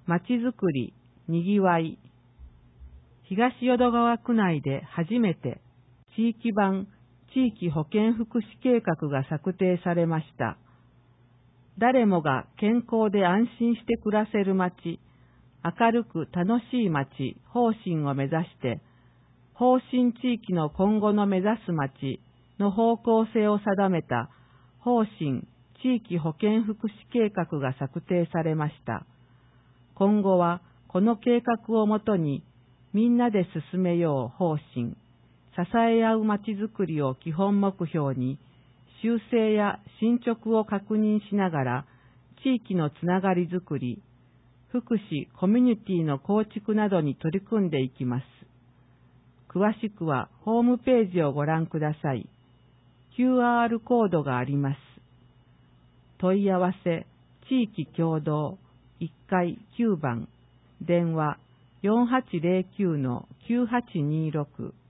まちづくり、にぎわい。東淀川区内で初めて地域版地域保健福祉計画が策定されました。誰もが健康で安心して暮らせる街、明るく楽しい街、方針を目指して、方針地域の今後の目指す街の方向性を定めた方針地域保健福祉計画が策定されました。今後はこの計画をもとにみんなで進めよう方針、支え合うまちづくりを基本目標に修正や進捗を確認しながら地域のつながりづくり、福祉コミュニティの構築などに取り組んでいきます。詳しくはホームページをご覧ください。QR コードがあります。問い合わせ、地域協同、1階9番、電話 4809-9826